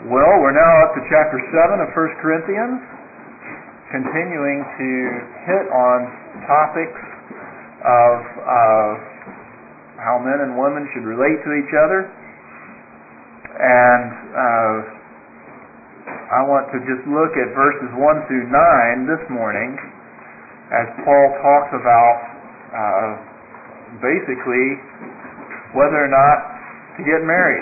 Well, we're now up to chapter 7 of 1 Corinthians, continuing to hit on topics of how men and women should relate to each other. And I want to just look at verses 1 through 9 this morning as Paul talks about basically whether or not to get married.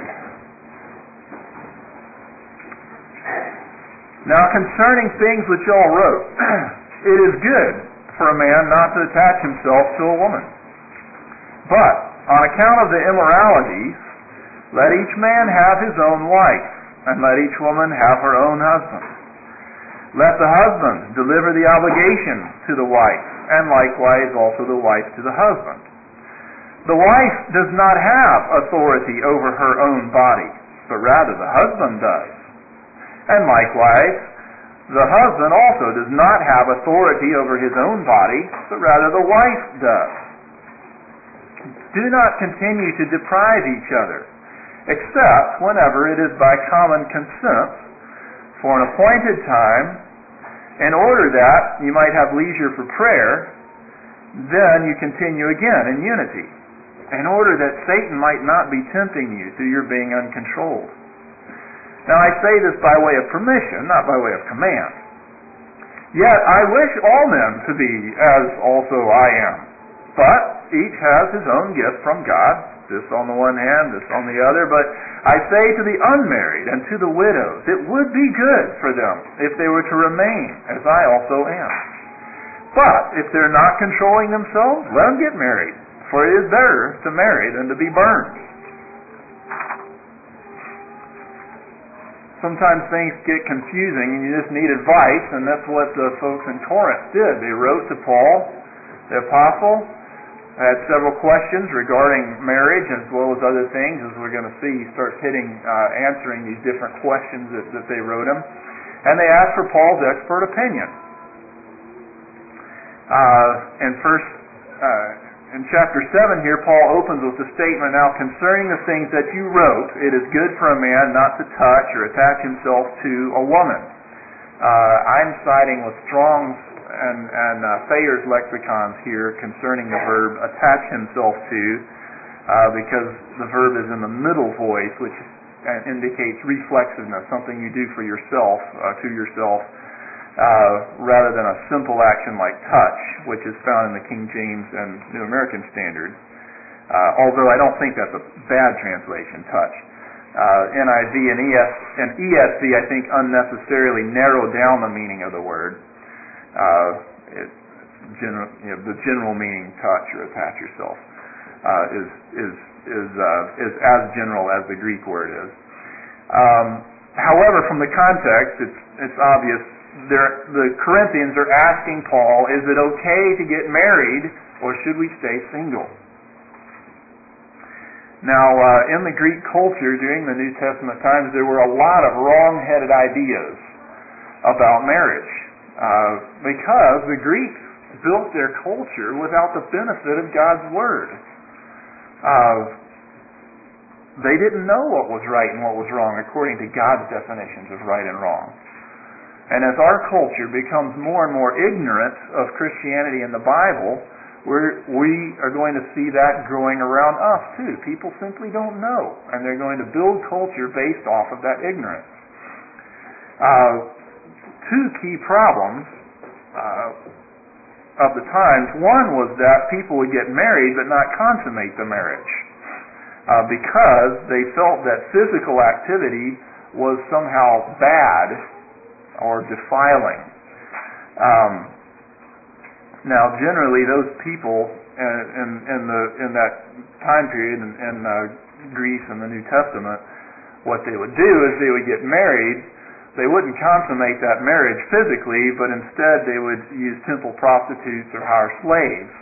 Now, concerning things which y'all wrote, it is good for a man not to attach himself to a woman. But, on account of the immoralities, let each man have his own wife, and let each woman have her own husband. Let the husband deliver the obligation to the wife, and likewise also the wife to the husband. The wife does not have authority over her own body, but rather the husband does. And likewise, the husband also does not have authority over his own body, but rather the wife does. Do not continue to deprive each other, except whenever it is by common consent, for an appointed time, in order that you might have leisure for prayer. Then you continue again in unity, in order that Satan might not be tempting you through your being uncontrolled. Now I say this by way of permission, not by way of command. Yet I wish all men to be as also I am. But each has his own gift from God, this on the one hand, this on the other. But I say to the unmarried and to the widows, it would be good for them if they were to remain, as I also am. But if they're not controlling themselves, let them get married, for it is better to marry than to be burned. Sometimes things get confusing and you just need advice, and that's what the folks in Corinth did. They wrote to Paul, the apostle, had several questions regarding marriage as well as other things. As we're going to see, he starts answering these different questions that they wrote him. And they asked for Paul's expert opinion. In chapter 7 here, Paul opens with the statement, now concerning the things that you wrote, it is good for a man not to touch or attach himself to a woman. I'm siding with Strong's and Thayer's lexicons here concerning the verb attach himself to, because the verb is in the middle voice, which indicates reflexiveness, something you do for yourself, to yourself, rather than a simple action like touch, which is found in the King James and New American Standard. Although I don't think that's a bad translation, touch. NIV and ESV, I think, unnecessarily narrow down the meaning of the word. The general meaning, touch or attach yourself, is as general as the Greek word is. However, from the context, it's obvious. The Corinthians are asking Paul, is it okay to get married, or should we stay single? Now, in the Greek culture during the New Testament times, there were a lot of wrong-headed ideas about marriage, because the Greeks built their culture without the benefit of God's Word. They didn't know what was right and what was wrong according to God's definitions of right and wrong. And as our culture becomes more and more ignorant of Christianity and the Bible, we are going to see that growing around us too. People simply don't know, and they're going to build culture based off of that ignorance. Two key problems of the times. One was that people would get married but not consummate the marriage, because they felt that physical activity was somehow bad or defiling. Now, generally, those people in that time period in Greece and the New Testament, what they would do is they would get married. They wouldn't consummate that marriage physically, but instead they would use temple prostitutes or hire slaves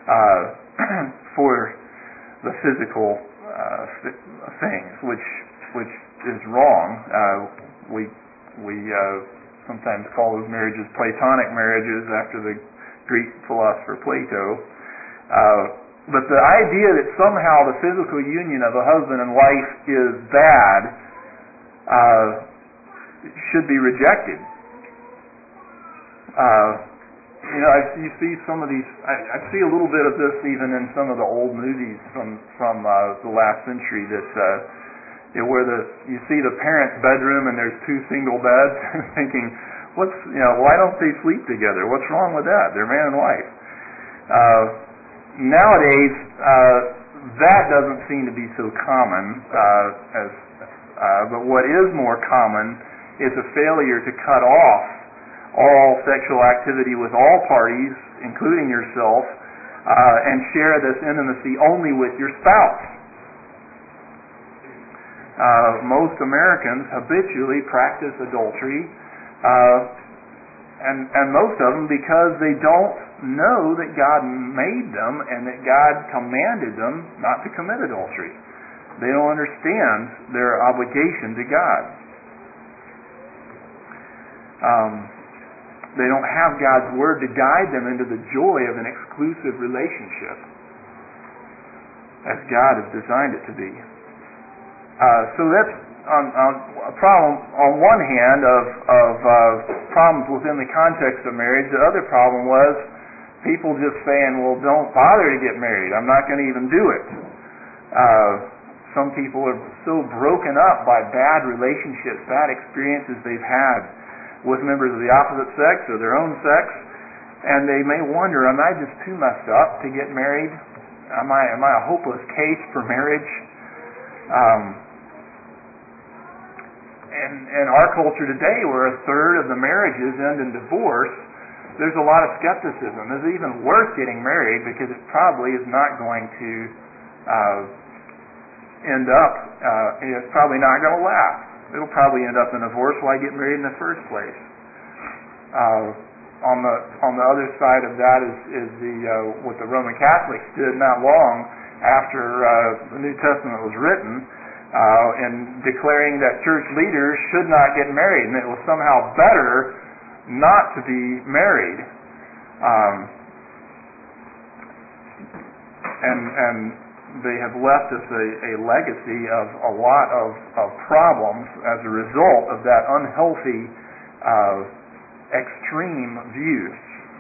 for the physical things, which is wrong. We sometimes call those marriages Platonic marriages after the Greek philosopher Plato. But the idea that somehow the physical union of a husband and wife is bad should be rejected. You see some of these. I see a little bit of this even in some of the old movies from the last century. Where you see the parents' bedroom and there's two single beds, thinking, why don't they sleep together? What's wrong with that? They're man and wife. Nowadays, that doesn't seem to be so common. But what is more common is a failure to cut off all sexual activity with all parties, including yourself, and share this intimacy only with your spouse. Most Americans habitually practice adultery, and most of them because they don't know that God made them and that God commanded them not to commit adultery. They don't understand their obligation to God. They don't have God's Word to guide them into the joy of an exclusive relationship as God has designed it to be. So that's a problem on one hand of problems within the context of marriage. The other problem was people just saying, well, don't bother to get married. I'm not going to even do it. Some people are so broken up by bad relationships, bad experiences they've had with members of the opposite sex or their own sex, and they may wonder, am I just too messed up to get married? Am I a hopeless case for marriage? In our culture today, where a third of the marriages end in divorce, there's a lot of skepticism. Is it even worth getting married? Because it probably is not going to end up, it's probably not going to last. It'll probably end up in divorce. Why get married in the first place? On the other side of that is what the Roman Catholics did not long after the New Testament was written, in declaring that church leaders should not get married, and it was somehow better not to be married. And they have left us a legacy of a lot of problems as a result of that unhealthy, extreme view.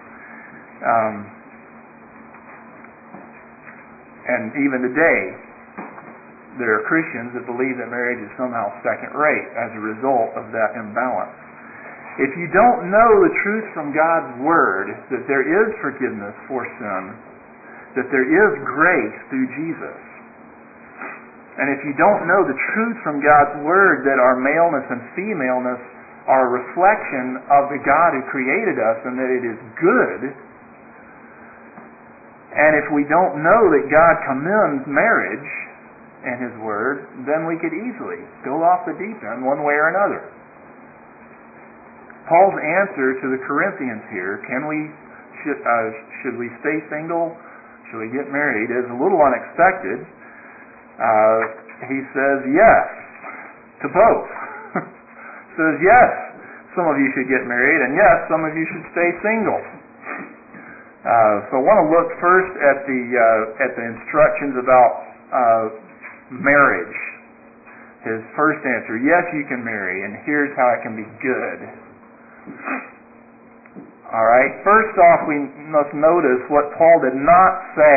And even today, there are Christians that believe that marriage is somehow second-rate as a result of that imbalance. If you don't know the truth from God's Word, that there is forgiveness for sin, that there is grace through Jesus, and if you don't know the truth from God's Word that our maleness and femaleness are a reflection of the God who created us and that it is good, and if we don't know that God commends marriage in His Word, then we could easily go off the deep end one way or another. Paul's answer to the Corinthians here, should we stay single? Should we get married? Is a little unexpected. He says yes to both. Says yes, some of you should get married, and yes, some of you should stay single. So I want to look first at the instructions about marriage. His first answer: yes, you can marry, and here's how it can be good. All right. First off, we must notice what Paul did not say.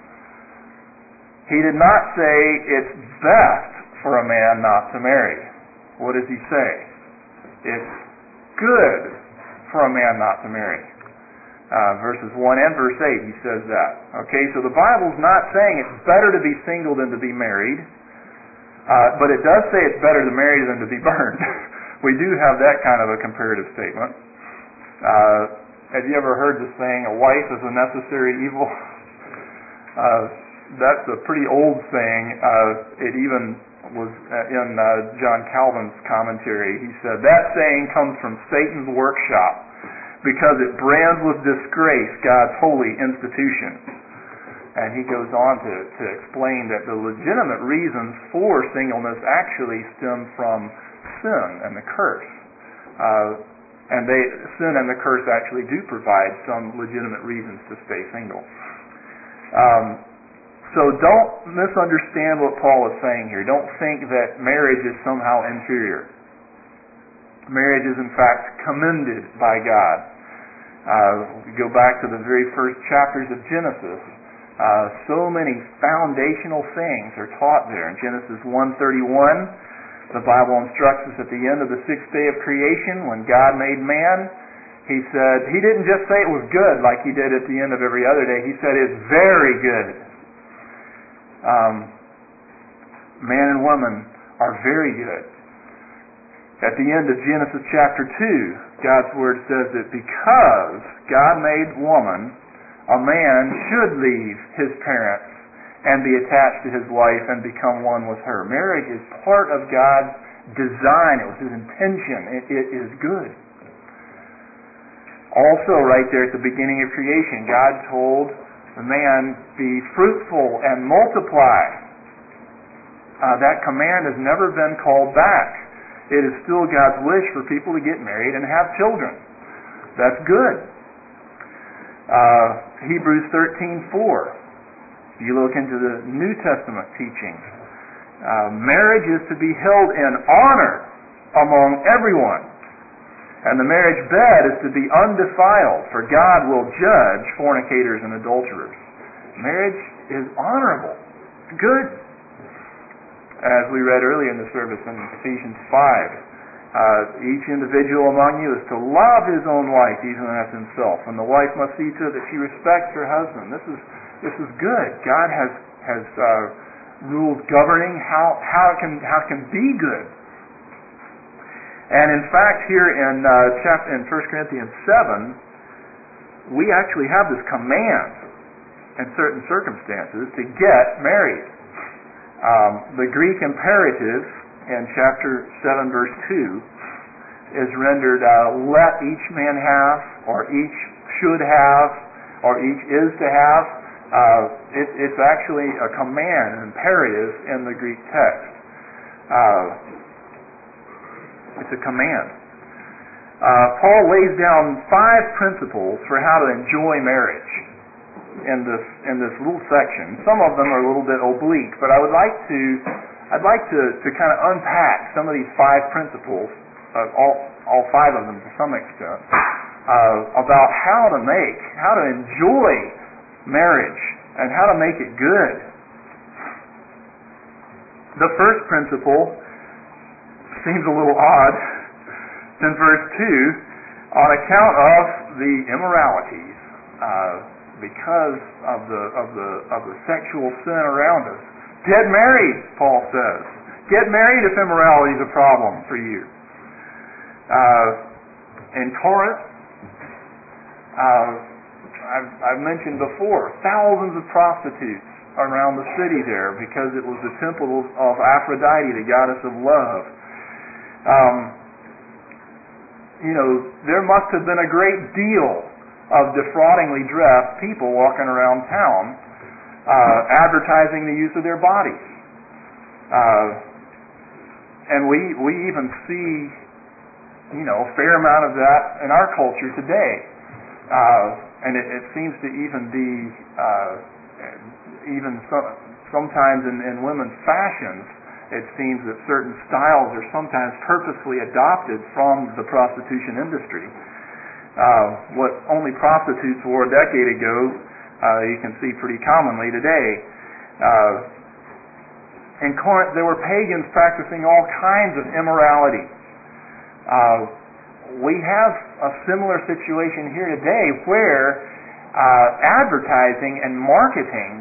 He did not say it's best for a man not to marry. What does he say? It's good for a man not to marry. Verses 1 and verse 8, he says that. Okay, so the Bible's not saying it's better to be single than to be married, but it does say it's better to marry than to be burned. We do have that kind of a comparative statement. Have you ever heard the saying, a wife is a necessary evil? That's a pretty old saying. It even was in John Calvin's commentary. He said, that saying comes from Satan's workshop because it brands with disgrace God's holy institution. And he goes on to explain that the legitimate reasons for singleness actually stem from sin and the curse. And sin and the curse actually do provide some legitimate reasons to stay single. So don't misunderstand what Paul is saying here. Don't think that marriage is somehow inferior. Marriage is in fact commended by God. We go back to the very first chapters of Genesis. So many foundational things are taught there. In Genesis 1:31, the Bible instructs us at the end of the sixth day of creation, when God made man, He said, He didn't just say it was good like He did at the end of every other day. He said it's very good. Man and woman are very good. At the end of Genesis chapter 2, God's Word says that because God made woman, a man should leave his parents and be attached to his wife and become one with her. Marriage is part of God's design. It was His intention. It is good. Also, right there at the beginning of creation, God told the man, be fruitful and multiply. That command has never been called back. It is still God's wish for people to get married and have children. That's good. Hebrews 13:4. You look into the New Testament teachings. Marriage is to be held in honor among everyone. And the marriage bed is to be undefiled, for God will judge fornicators and adulterers. Marriage is honorable. It's good. As we read earlier in the service in Ephesians 5, each individual among you is to love his own wife even as himself. And the wife must see to it that she respects her husband. This is good. God has rules governing how it can be good. And in fact, here in 1 Corinthians 7, we actually have this command in certain circumstances to get married. The Greek imperative in chapter 7, verse 2 is rendered, let each man have, or each should have, or each is to have. It's actually a command, an imperative in the Greek text. It's a command. Paul lays down 5 principles for how to enjoy marriage in this little section. Some of them are a little bit oblique, but I'd like to kind of unpack some of these 5 principles, all 5 of them to some extent, about how to enjoy marriage and how to make it good. The first principle seems a little odd. It's in verse 2, on account of the immoralities, because of the sexual sin around us. Get married, Paul says. Get married if immorality is a problem for you. In Corinth, I've mentioned before, thousands of prostitutes around the city there because it was the temple of Aphrodite, the goddess of love. There must have been a great deal of defraudingly dressed people walking around town advertising the use of their bodies. And we even see, a fair amount of that in our culture today. And it seems to even be, sometimes in women's fashions, it seems that certain styles are sometimes purposely adopted from the prostitution industry. What only prostitutes wore a decade ago, you can see pretty commonly today. In Corinth, there were pagans practicing all kinds of immorality. We have a similar situation here today where advertising and marketing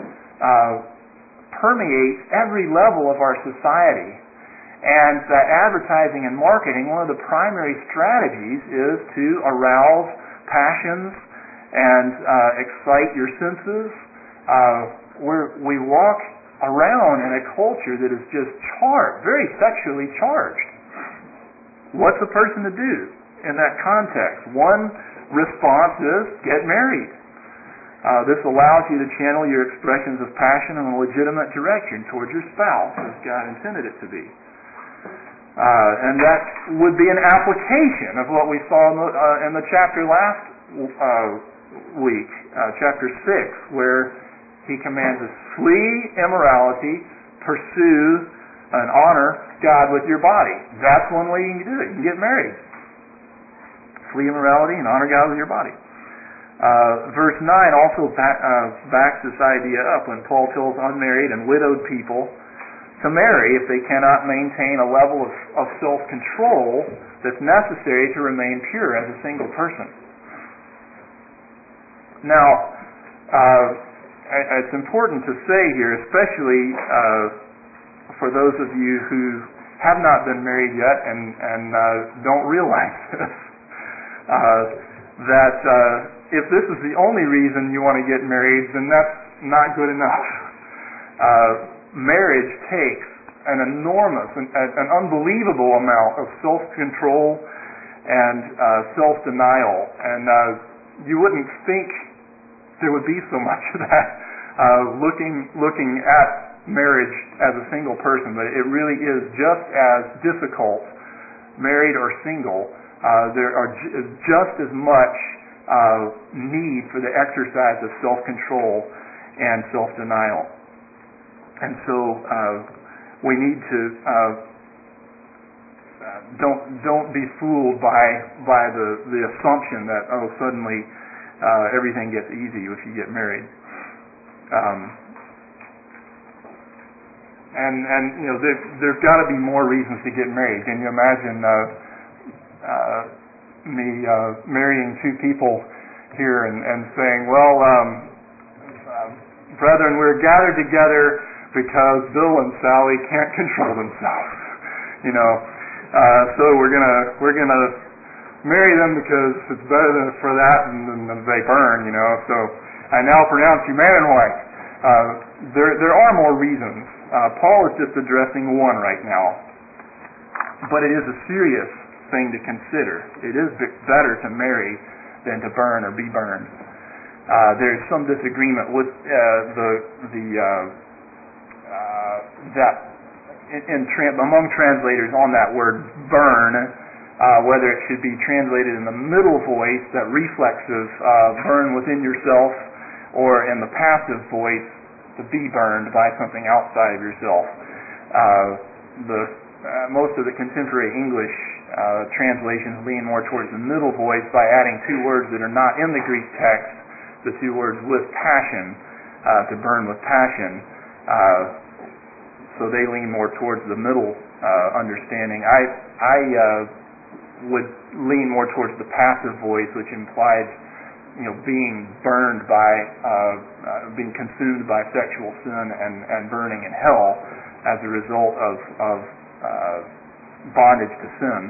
permeates every level of our society. And that advertising and marketing, one of the primary strategies is to arouse passions and excite your senses. We walk around in a culture that is just very sexually charged. What's a person to do in that context? One response is get married. This allows you to channel your expressions of passion in a legitimate direction towards your spouse, as God intended it to be. And that would be an application of what we saw in the chapter last week, chapter 6, where he commands us, flee immorality, pursue and honor God with your body. That's one way you can do it. You can get married. Flee immorality and honor God with your body. Verse 9 also backs this idea up when Paul tells unmarried and widowed people to marry if they cannot maintain a level of self-control that's necessary to remain pure as a single person. Now, it's important to say here, especially for those of you who have not been married yet and don't realize this, that if this is the only reason you want to get married, then that's not good enough. Marriage takes an enormous, an unbelievable amount of self-control and self-denial, and you wouldn't think there would be so much of that looking at marriage as a single person, but it really is just as difficult, married or single. There are just as much need for the exercise of self-control and self-denial. And so we need to don't be fooled by the assumption that suddenly everything gets easy if you get married. And you know there's got to be more reasons to get married. Can you imagine me marrying two people here and saying, well, brethren, we're gathered together because Bill and Sally can't control themselves, you know. So we're gonna marry them because it's better for that than they burn, you know. So I now pronounce you man and wife. There are more reasons. Paul is just addressing one right now, but it is a serious thing to consider. It is better to marry than to burn or be burned. There's some disagreement with among translators on that word burn, whether it should be translated in the middle voice that reflexes burn within yourself, or in the passive voice to be burned by something outside of yourself. Most of the contemporary English translations lean more towards the middle voice by adding two words that are not in the Greek text, the two words with passion, to burn with passion. So they lean more towards the middle understanding. I would lean more towards the passive voice, which implies, you know, being burned by, being consumed by sexual sin and burning in hell as a result of bondage to sin.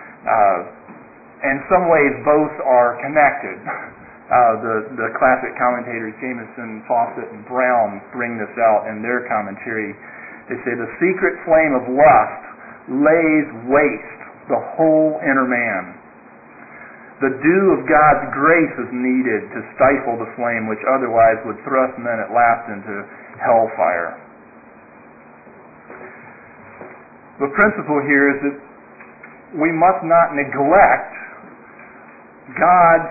In some ways, both are connected. The classic commentators Jameson, Fawcett, and Brown bring this out in their commentary. They say the secret flame of lust lays waste the whole inner man. The dew of God's grace is needed to stifle the flame which otherwise would thrust men at last into hellfire. The principle here is that we must not neglect God's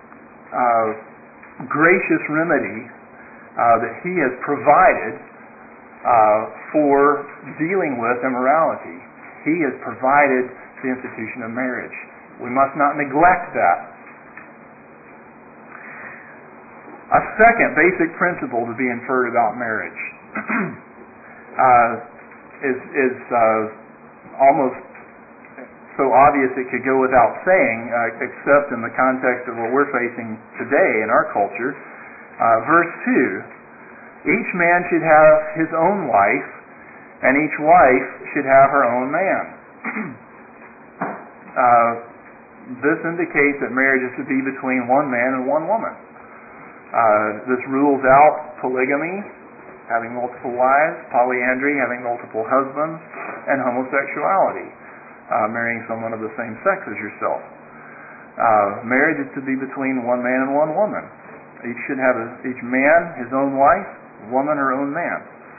gracious remedy that He has provided for dealing with immorality. He has provided the institution of marriage. We must not neglect that. A second basic principle to be inferred about marriage is almost so obvious it could go without saying, except in the context of what we're facing today in our culture. Verse 2, each man should have his own wife, and each wife should have her own man. This indicates that marriage is to be between one man and one woman. This rules out polygamy, having multiple wives, polyandry, having multiple husbands, and homosexuality, marrying someone of the same sex as yourself. Marriage is to be between one man and one woman. Each should have each man his own wife, woman her own man.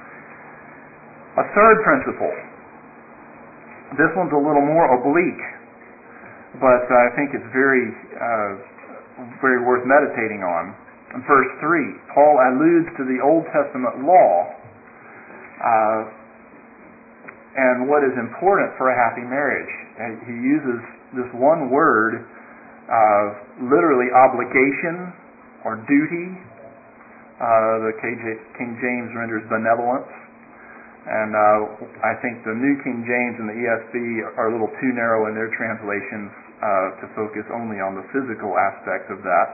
A third principle. This one's a little more oblique, but I think it's very worth meditating on. In verse 3, Paul alludes to the Old Testament law and what is important for a happy marriage. And he uses this one word, literally obligation or duty. The King James renders benevolence. And I think the New King James and the ESV are a little too narrow in their translations to focus only on the physical aspect of that.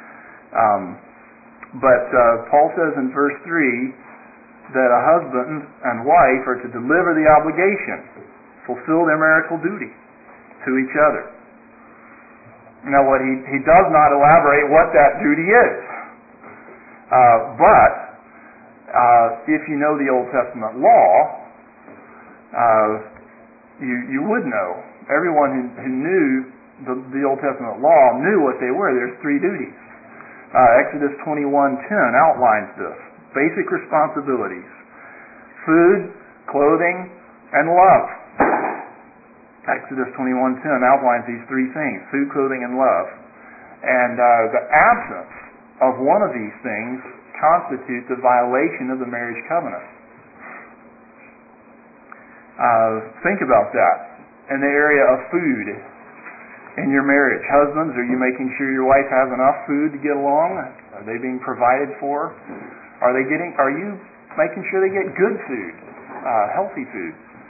But Paul says in verse 3 that a husband and wife are to deliver the obligation, fulfill their marital duty to each other. Now, what he does not elaborate what that duty is. But if you know the Old Testament law, you would know. Everyone who knew the Old Testament law knew what they were. There's 3 duties. Exodus 21:10 outlines this. Basic responsibilities: food, clothing, and love. Exodus 21:10 outlines these 3 things: food, clothing, and love. And the absence of one of these things constitutes a violation of the marriage covenant. Think about that. In the area of food in your marriage, husbands, are you making sure your wife has enough food to get along? Are they being provided for? Are you making sure they get good food, healthy food,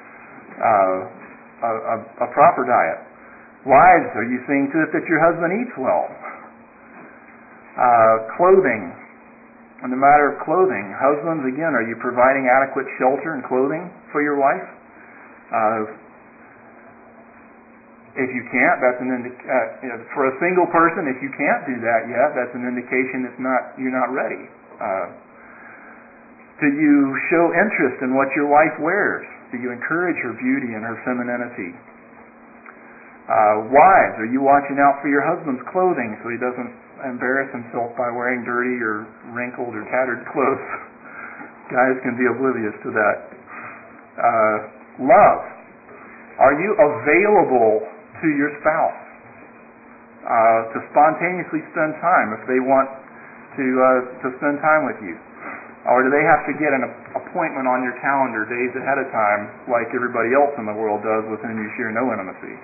a proper diet? Wives, are you seeing to it that your husband eats well? Clothing. In the matter of clothing, husbands, again, are you providing adequate shelter and clothing for your wife? If you can't, that's for a single person. If you can't do that yet, that's an indication you're not ready. Do you show interest in what your wife wears? Do you encourage her beauty and her femininity? Wives, are you watching out for your husband's clothing so he doesn't embarrass himself by wearing dirty or wrinkled or tattered clothes? Guys can be oblivious to that. Love. Are you available to your spouse to spontaneously spend time if they want to spend time with you? Or do they have to get an appointment on your calendar days ahead of time like everybody else in the world does with whom you share no intimacy?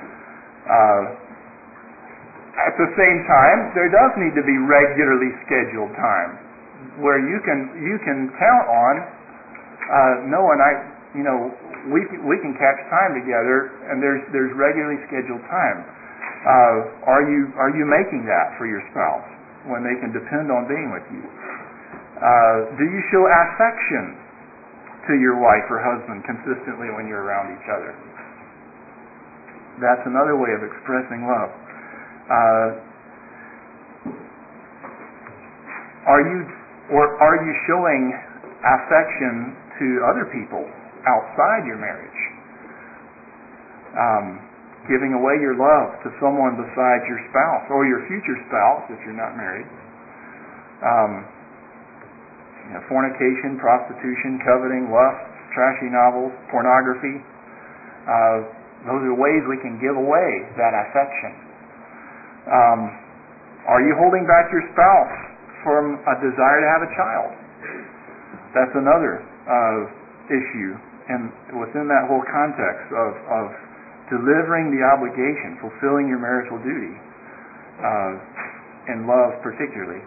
At the same time, there does need to be regularly scheduled time where you can count on knowing we can catch time together, and there's regularly scheduled time. Are you making that for your spouse when they can depend on being with you? Do you show affection to your wife or husband consistently when you're around each other? That's another way of expressing love. Are you showing affection to other people outside your marriage? Giving away your love to someone besides your spouse or your future spouse if you're not married. Fornication, prostitution, coveting, lust, trashy novels, pornography. Those are ways we can give away that affection. Are you holding back your spouse from a desire to have a child? That's another issue, and within that whole context of delivering the obligation, fulfilling your marital duty, in love particularly.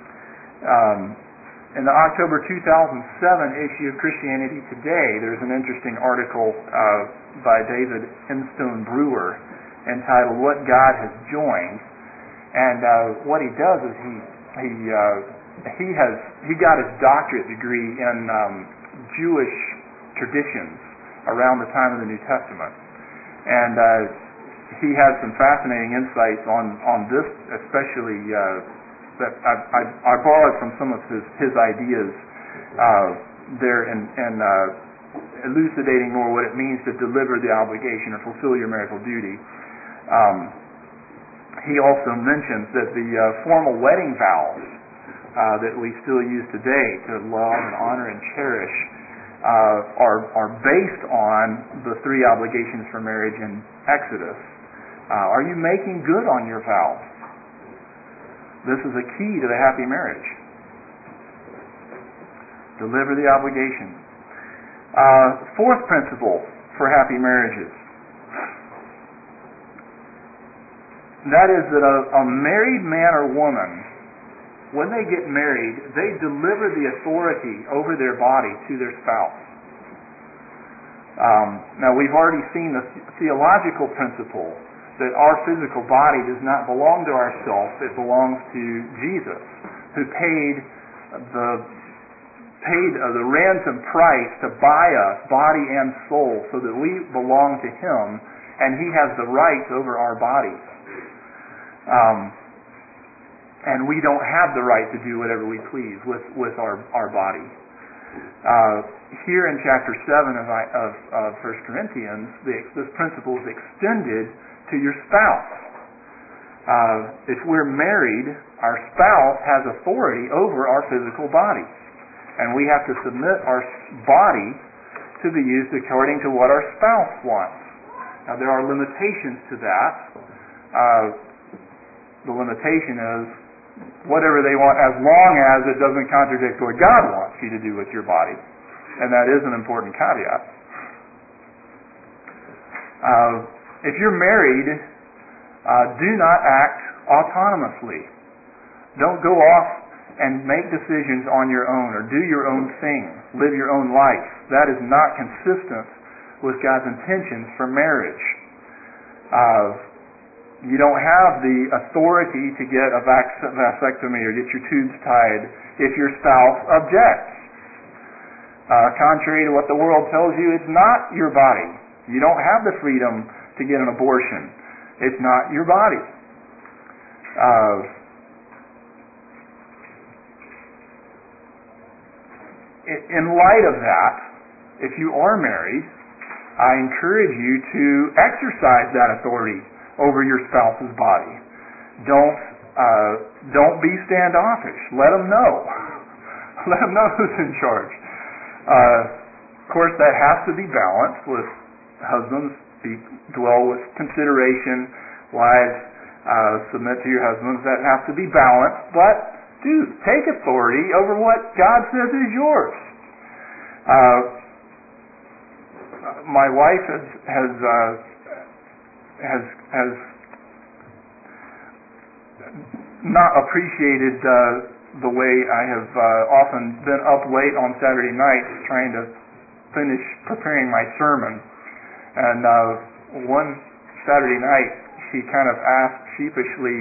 In the October 2007 issue of Christianity Today, there's an interesting article by David Instone Brewer entitled "What God Has Joined," and what he does is he got his doctorate degree in Jewish traditions around the time of the New Testament, and he has some fascinating insights on this, especially that I borrowed from some of his ideas there in elucidating more what it means to deliver the obligation or fulfill your marital duty. He also mentions that the formal wedding vows that we still use today to love and honor and cherish are based on the 3 obligations for marriage in Exodus. Are you making good on your vows? This is a key to the happy marriage. Deliver the obligation. Fourth principle for happy marriages. That is that a married man or woman, when they get married, they deliver the authority over their body to their spouse. Now, we've already seen the theological principle that our physical body does not belong to ourselves, it belongs to Jesus, who paid the ransom price to buy us, body and soul, so that we belong to Him, and He has the rights over our bodies. And we don't have the right to do whatever we please with our body. Here in chapter 7 of 1 Corinthians, this principle is extended to your spouse. If we're married, our spouse has authority over our physical body. And we have to submit our body to be used according to what our spouse wants. Now, there are limitations to that. The limitation is whatever they want, as long as it doesn't contradict what God wants you to do with your body. And that is an important caveat. If you're married, do not act autonomously. Don't go off and make decisions on your own or do your own thing, live your own life. That is not consistent with God's intentions for marriage. You don't have the authority to get a vasectomy or get your tubes tied if your spouse objects. Contrary to what the world tells you, it's not your body. You don't have the freedom to get an abortion. It's not your body. In light of that, if you are married, I encourage you to exercise that authority over your spouse's body. Don't be standoffish. Let them know. Let them know who's in charge. Of course, that has to be balanced with husbands. Dwell with consideration. Wives, submit to your husbands. That has to be balanced. But take authority over what God says is yours. My wife has not appreciated the way I have often been up late on Saturday nights trying to finish preparing my sermon. And one Saturday night, she kind of asked sheepishly,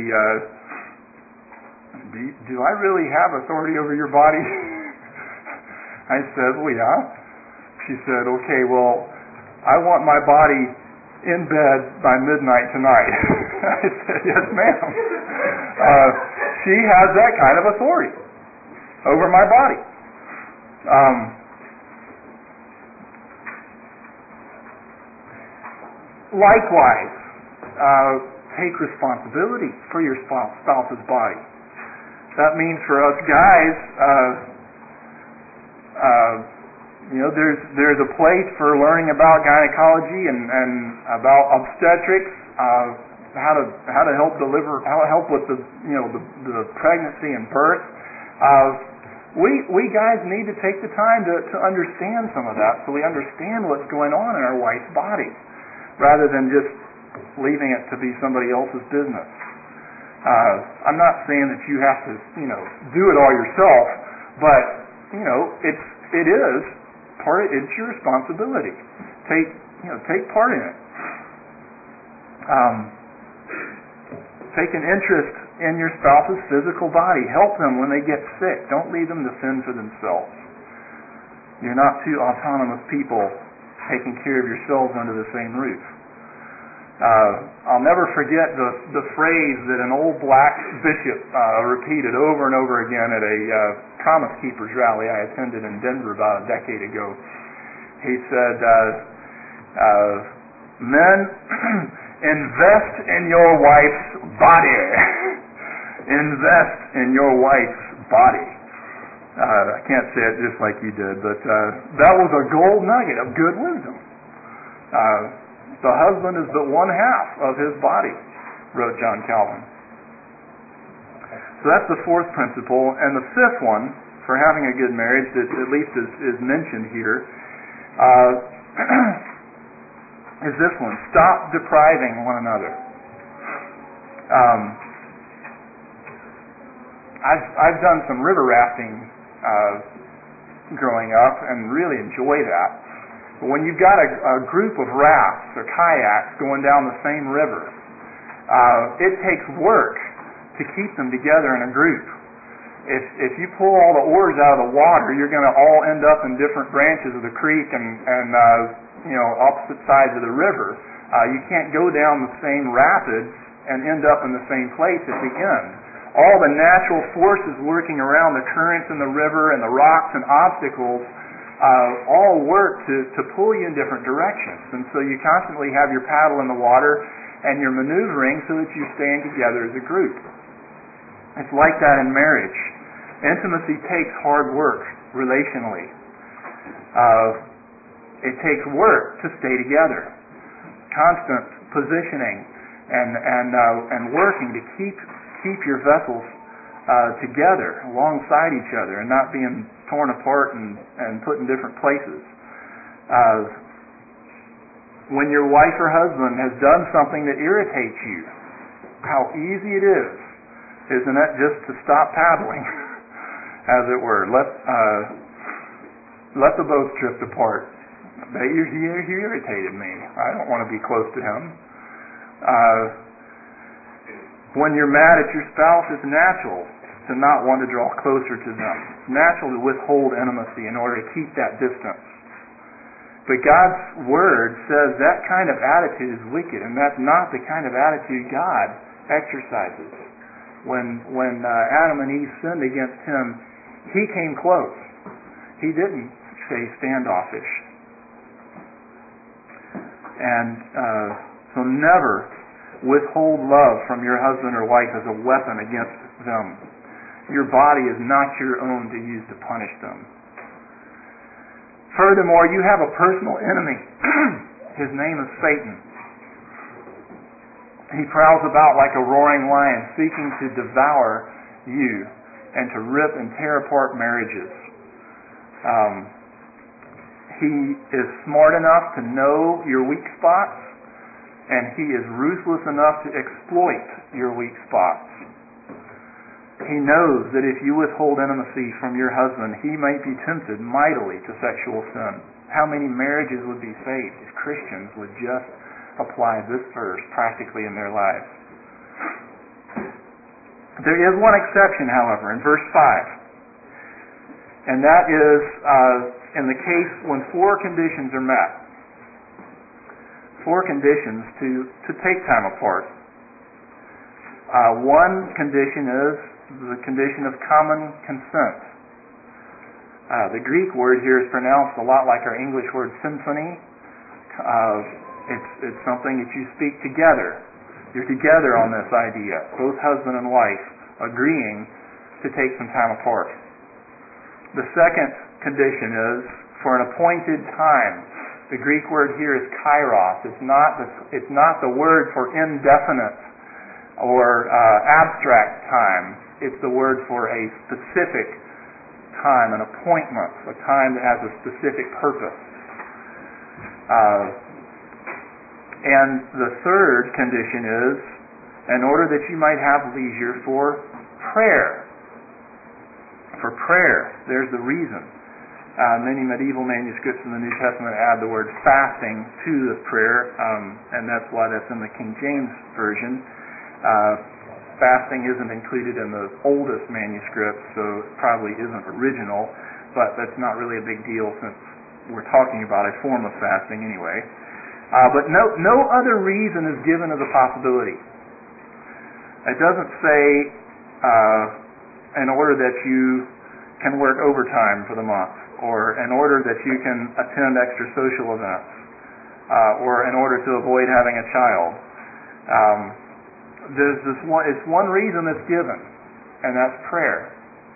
do I really have authority over your body? I said, well, yeah. She said, okay, well, I want my body in bed by midnight tonight. I said, yes, ma'am. She has that kind of authority over my body. Likewise, take responsibility for your spouse's body. That means for us guys, there's a place for learning about gynecology and about obstetrics, how to help with the pregnancy and birth. We guys need to take the time to understand some of that, so we understand what's going on in our wife's body, rather than just leaving it to be somebody else's business. I'm not saying that you have to, do it all yourself, but it's your responsibility. Take part in it. Take an interest in your spouse's physical body. Help them when they get sick. Don't leave them to fend for themselves. You're not two autonomous people taking care of yourselves under the same roof. I'll never forget the phrase that an old black bishop repeated over and over again at a Promise Keepers rally I attended in Denver about a decade ago. He said, men, invest in your wife's body. Invest in your wife's body. I can't say it just like you did, but that was a gold nugget of good wisdom. The husband is but one half of his body, wrote John Calvin. So that's the fourth principle. And the fifth one, for having a good marriage, that at least is mentioned here, is this one: stop depriving one another. I've done some river rafting growing up and really enjoy that. But when you've got a group of rafts or kayaks going down the same river, it takes work to keep them together in a group. If you pull all the oars out of the water, you're going to all end up in different branches of the creek and opposite sides of the river. You can't go down the same rapids and end up in the same place at the end. All the natural forces working around the currents in the river and the rocks and obstacles all work to pull you in different directions. And so you constantly have your paddle in the water and you're maneuvering so that you're staying together as a group. It's like that in marriage. Intimacy takes hard work relationally. It takes work to stay together. Constant positioning and working to keep your vessels together alongside each other and not being torn apart and put in different places. When your wife or husband has done something that irritates you, how easy it is, isn't it, just to stop paddling, as it were. Let the boats drift apart. He irritated me. I don't want to be close to him. When you're mad at your spouse, it's natural to not want to draw closer to them. It's natural to withhold intimacy in order to keep that distance. But God's Word says that kind of attitude is wicked, and that's not the kind of attitude God exercises. When Adam and Eve sinned against Him, He came close. He didn't stay standoffish. And so never withhold love from your husband or wife as a weapon against them. Your body is not your own to use to punish them. Furthermore, you have a personal enemy. His name is Satan. He prowls about like a roaring lion, seeking to devour you and to rip and tear apart marriages. He is smart enough to know your weak spots, and he is ruthless enough to exploit your weak spots. He knows that if you withhold intimacy from your husband, he might be tempted mightily to sexual sin. How many marriages would be saved if Christians would just apply this verse practically in their lives? There is one exception, however, in verse 5. And that is in the case when four conditions are met. Four conditions to take time apart. One condition is the condition of common consent. The Greek word here is pronounced a lot like our English word symphony. It's something that you speak together. You're together on this idea, both husband and wife agreeing to take some time apart. The second condition is for an appointed time. The Greek word here is kairos. It's not the word for indefinite or abstract time. It's the word for a specific time, an appointment, a time that has a specific purpose. And the third condition is in order that you might have leisure for prayer. For prayer. There's the reason. Many medieval manuscripts in the New Testament add the word fasting to the prayer, and that's why that's in the King James Version. Fasting isn't included in the oldest manuscript, so it probably isn't original, but that's not really a big deal since we're talking about a form of fasting anyway. But no other reason is given as a possibility. It doesn't say in order that you can work overtime for the month, or in order that you can attend extra social events, or in order to avoid having a child. It's one reason that's given, and that's prayer.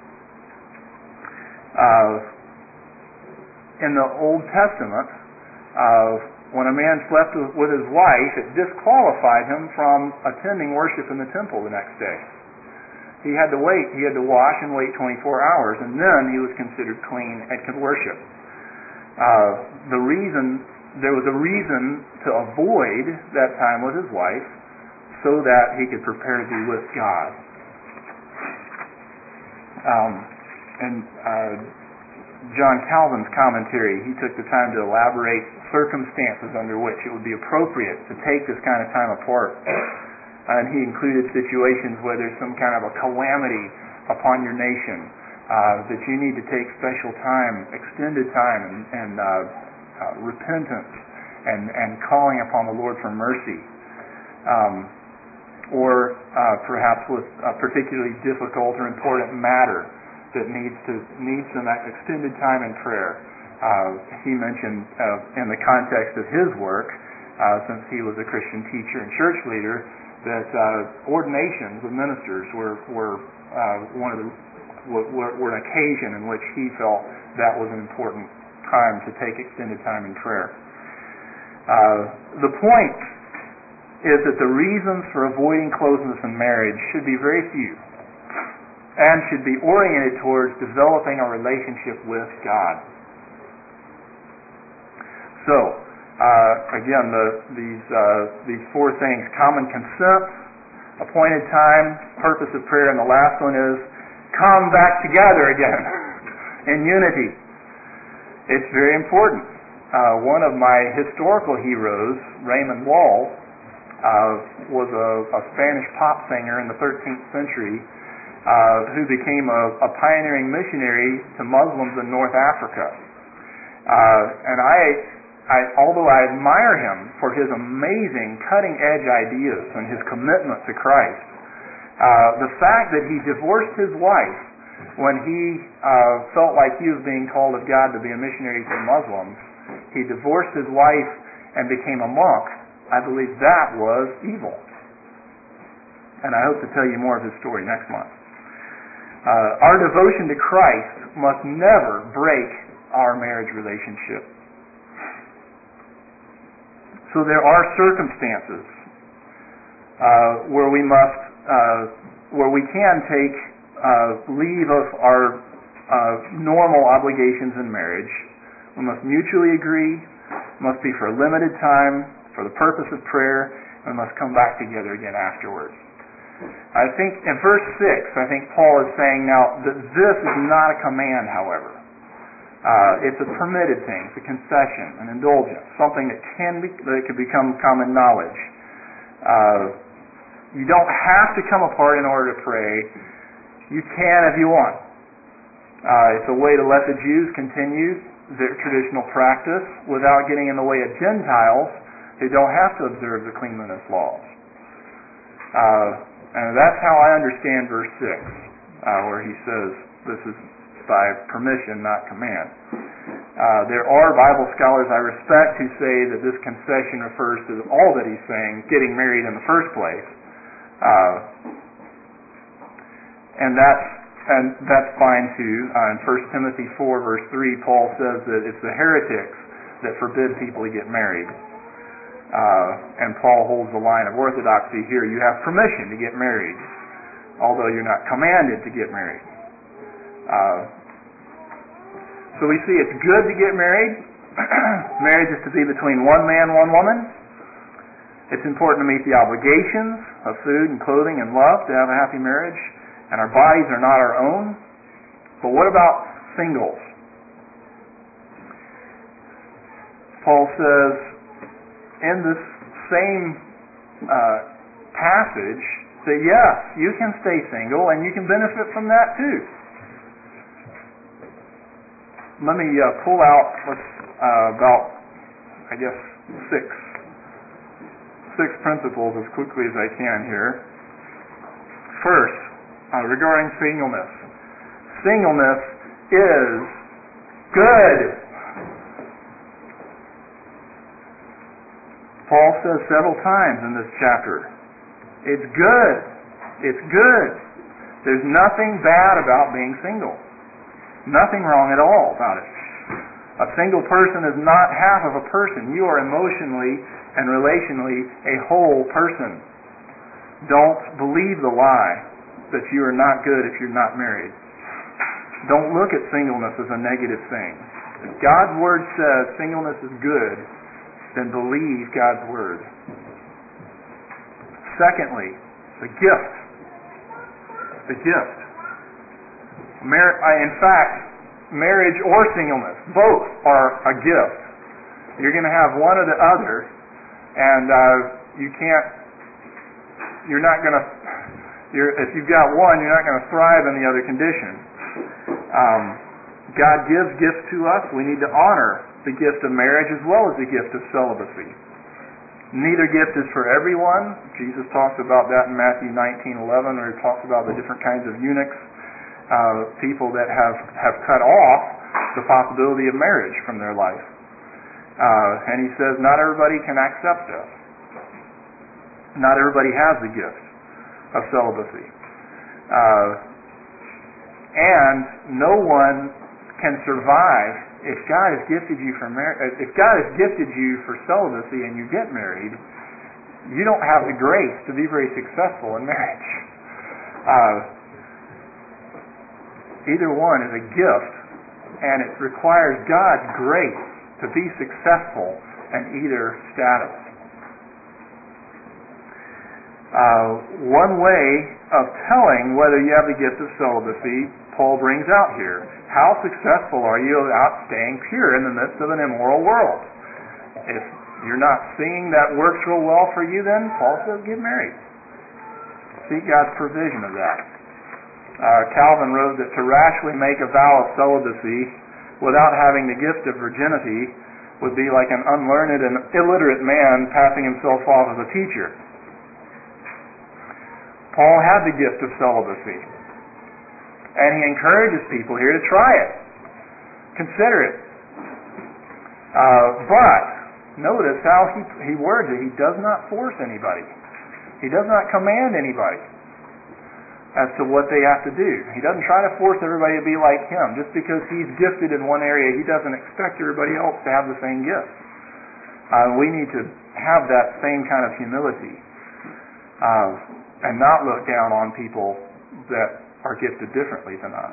In the Old Testament, when a man slept with his wife, it disqualified him from attending worship in the temple the next day. He had to wait. He had to wash and wait 24 hours, and then he was considered clean and could worship. The reason there was a reason to avoid that time with his wife so that he could prepare to be with God. John Calvin's commentary, he took the time to elaborate circumstances under which it would be appropriate to take this kind of time apart. And he included situations where there's some kind of a calamity upon your nation, that you need to take special time, extended time, and repentance and calling upon the Lord for mercy. Or perhaps with a particularly difficult or important matter that needs some extended time in prayer. He mentioned in the context of his work, since he was a Christian teacher and church leader, that ordinations of ministers were an occasion in which he felt that was an important time to take extended time in prayer. The point is that the reasons for avoiding closeness in marriage should be very few, and should be oriented towards developing a relationship with God. So, again, these four things: common consent, appointed time, purpose of prayer, and the last one is come back together again in unity. It's very important. One of my historical heroes, Raymond Lull, was a Spanish pop singer in the 13th century, who became a pioneering missionary to Muslims in North Africa. And although I admire him for his amazing cutting-edge ideas and his commitment to Christ, the fact that he divorced his wife when he felt like he was being called of God to be a missionary to Muslims, he divorced his wife and became a monk. I believe that was evil. And I hope to tell you more of his story next month. Our devotion to Christ must never break our marriage relationship. So there are circumstances where we can take leave of our normal obligations in marriage. We must mutually agree, must be for a limited time, for the purpose of prayer, and must come back together again afterwards. I think in verse 6, Paul is saying now that this is not a command, however. It's a permitted thing, it's a concession, an indulgence, something that can become common knowledge. You don't have to come apart in order to pray. You can if you want. It's a way to let the Jews continue their traditional practice without getting in the way of Gentiles who don't have to observe the cleanliness laws. And that's how I understand verse 6, where he says this is by permission, not command. There are Bible scholars I respect who say that this concession refers to all that he's saying, getting married in the first place. And that's fine too. In 1 Timothy 4 verse 3, Paul says that it's the heretics that forbid people to get married. And Paul holds the line of orthodoxy here. You have permission to get married, although you're not commanded to get married. So we see it's good to get married. Marriage is to be between one man, one woman. It's important to meet the obligations of food and clothing and love to have a happy marriage. And our bodies are not our own. But what about singles? Paul says in this same passage that yes, you can stay single and you can benefit from that too. Let me pull out about, six principles as quickly as I can here. First, regarding singleness. Singleness is good. Paul says several times in this chapter, it's good. It's good. There's nothing bad about being single. Nothing wrong at all about it. A single person is not half of a person. You are emotionally and relationally a whole person. Don't believe the lie that you are not good if you're not married. Don't look at singleness as a negative thing. If God's Word says singleness is good, then believe God's word. Secondly, the gift. The gift. In fact, marriage or singleness, both are a gift. You're going to have one or the other, and if you've got one, you're not going to thrive in the other condition. God gives gifts to us. We need to honor the gift of marriage as well as the gift of celibacy. Neither gift is for everyone. Jesus talks about that in Matthew 19:11, where he talks about the different kinds of eunuchs, people that have cut off the possibility of marriage from their life. And he says not everybody can accept this. Not everybody has the gift of celibacy. And no one can survive if God has gifted you for if God has gifted you for celibacy and you get married. You don't have the grace to be very successful in marriage. Either one is a gift, and it requires God's grace to be successful in either status. One way of telling whether you have the gift of celibacy, Paul brings out here. How successful are you at staying pure in the midst of an immoral world? If you're not seeing that works real well for you, then Paul says get married. Seek God's provision of that. Calvin wrote that to rashly make a vow of celibacy without having the gift of virginity would be like an unlearned and illiterate man passing himself off as a teacher. Paul had the gift of celibacy, and he encourages people here to try it. Consider it. But notice how he words it. He does not force anybody. He does not command anybody as to what they have to do. He doesn't try to force everybody to be like him. Just because he's gifted in one area, he doesn't expect everybody else to have the same gift. We need to have that same kind of humility and not look down on people that are gifted differently than us.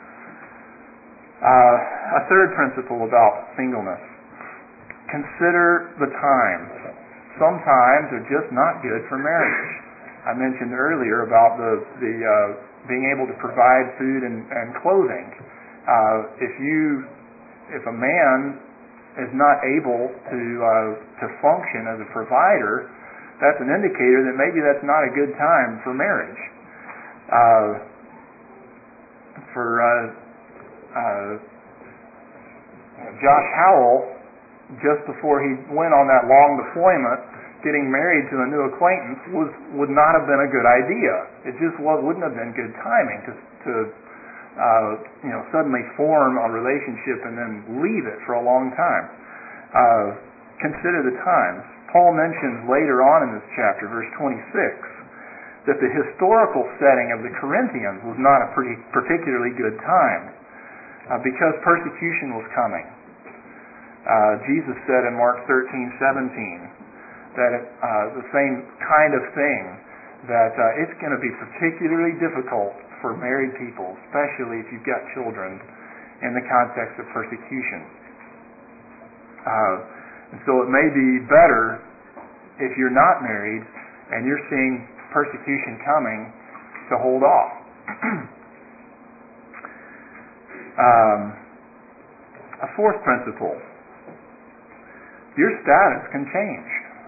A third principle about singleness. Consider the times. Some times are just not good for marriage. I mentioned earlier about the being able to provide food and clothing. If a man is not able to function as a provider, that's an indicator that maybe that's not a good time for marriage. Josh Howell, just before he went on that long deployment, getting married to a new acquaintance would not have been a good idea. It just wouldn't have been good timing to suddenly form a relationship and then leave it for a long time. Consider the times. Paul mentions later on in this chapter, verse 26, that the historical setting of the Corinthians was not a particularly good time because persecution was coming. Jesus said in Mark 13:17 that the same kind of thing, that it's going to be particularly difficult for married people, especially if you've got children, in the context of persecution. And so it may be better if you're not married and you're seeing persecution coming to hold off. A fourth principle. Your status can change.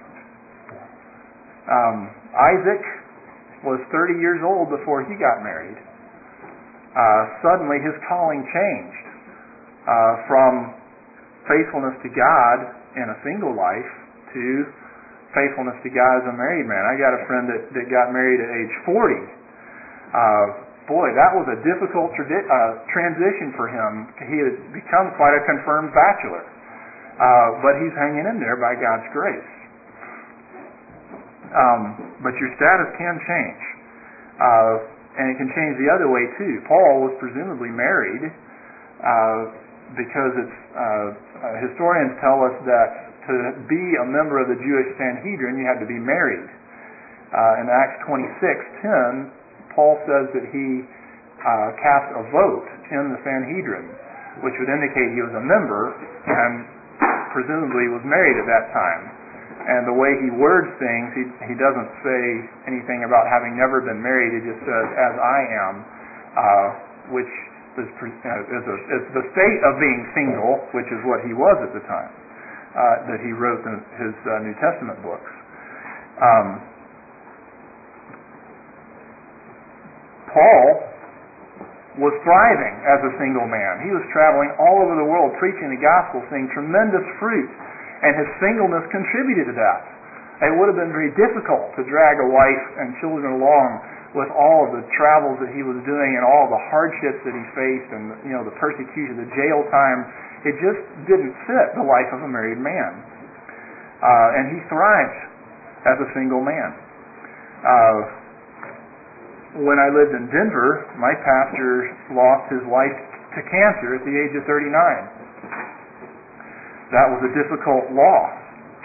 Isaac was 30 years old before he got married. Suddenly his calling changed from faithfulness to God in a single life to faithfulness to God as a married man. I got a friend that got married at age 40. Boy, that was a difficult transition for him. He had become quite a confirmed bachelor. But he's hanging in there by God's grace. But your status can change. And it can change the other way too. Paul was presumably married because historians tell us that to be a member of the Jewish Sanhedrin, you had to be married. In Acts 26:10, Paul says that he cast a vote in the Sanhedrin, which would indicate he was a member, and presumably was married at that time. And the way he words things, he doesn't say anything about having never been married. He just says, as I am, which is the state of being single, which is what he was at the time, that he wrote his New Testament books. Paul was thriving as a single man. He was traveling all over the world preaching the gospel, seeing tremendous fruit, and his singleness contributed to that. It would have been very difficult to drag a wife and children along with all of the travels that he was doing and all the hardships that he faced and the persecution, the jail time. It just didn't fit the life of a married man. And he thrived as a single man. When I lived in Denver, my pastor lost his wife to cancer at the age of 39. That was a difficult loss.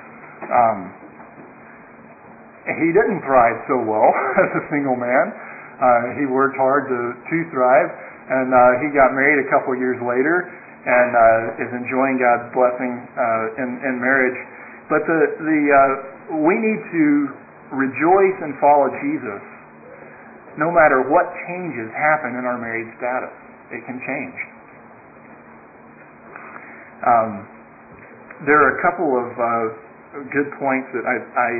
He didn't thrive so well as a single man. He worked hard to thrive, and he got married a couple years later and is enjoying God's blessing in marriage. But we need to rejoice and follow Jesus no matter what changes happen in our married status. It can change. There are a couple of good points that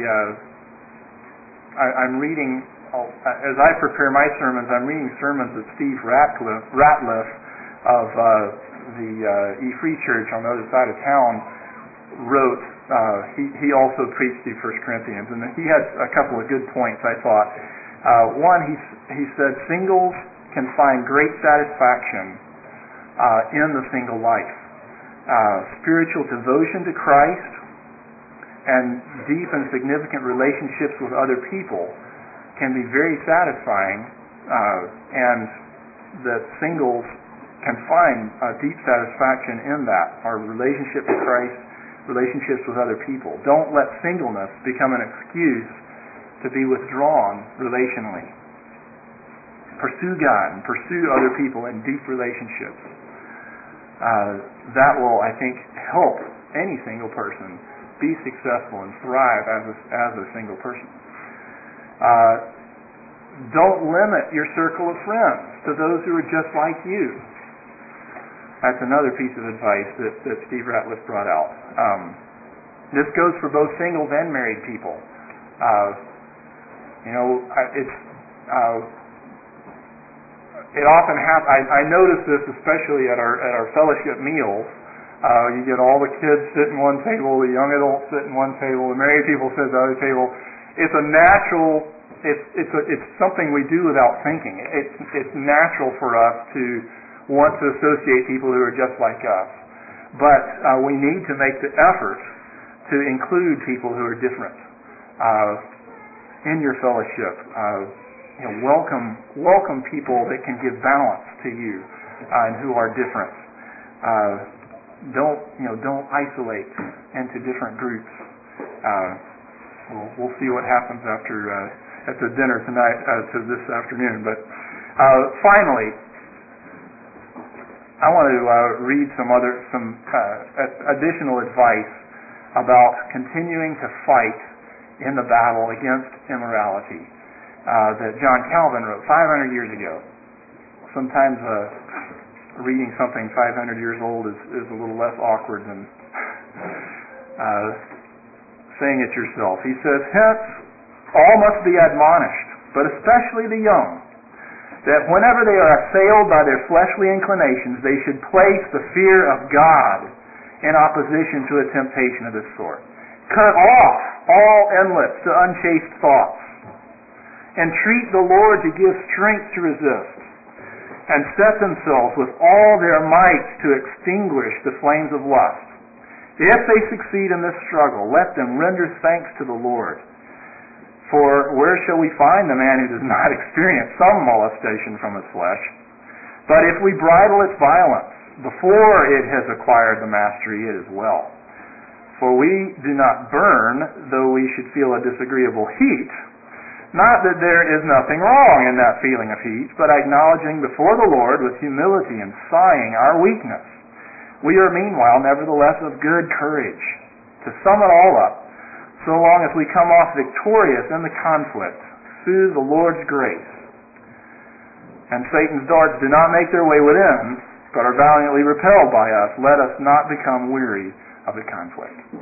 I'm reading. As I prepare my sermons, I'm reading sermons that Steve Ratliff of the E-Free Church on the other side of town wrote. He also preached through 1 Corinthians, and he had a couple of good points, I thought. One, he said singles can find great satisfaction in the single life. Spiritual devotion to Christ and deep and significant relationships with other people can be very satisfying, and that singles can find deep satisfaction in that. Our relationship with Christ, relationships with other people. Don't let singleness become an excuse to be withdrawn relationally. Pursue God and pursue other people in deep relationships. That will, I think, help any single person be successful and thrive as a single person. Don't limit your circle of friends to those who are just like you. That's another piece of advice that Steve Ratliff brought out. This goes for both singles and married people. It often happens. I notice this especially at our fellowship meals. You get all the kids sit in one table, the young adults sit in one table, the married people sit at the other table. It's a natural. It's something we do without thinking. It's natural for us to want to associate people who are just like us, but we need to make the effort to include people who are different in your fellowship. Welcome people that can give balance to you and who are different. Don't isolate into different groups. We'll see what happens after at the dinner tonight to this afternoon. But finally, I want to read some additional advice about continuing to fight in the battle against immorality that John Calvin wrote 500 years ago. Sometimes reading something 500 years old is a little less awkward than saying it yourself. He says, "Hence, all must be admonished, but especially the young, that whenever they are assailed by their fleshly inclinations, they should place the fear of God in opposition to a temptation of this sort. Cut off all inlets to unchaste thoughts. Entreat the Lord to give strength to resist, and set themselves with all their might to extinguish the flames of lust. If they succeed in this struggle, let them render thanks to the Lord. For where shall we find the man who does not experience some molestation from his flesh? But if we bridle its violence before it has acquired the mastery, it is well. For we do not burn, though we should feel a disagreeable heat. Not that there is nothing wrong in that feeling of heat, but acknowledging before the Lord with humility and sighing our weakness, We are meanwhile nevertheless of good courage. To sum it all up, so long as we come off victorious in the conflict through the Lord's grace, and Satan's darts do not make their way within, but are valiantly repelled by us, let us not become weary of the conflict.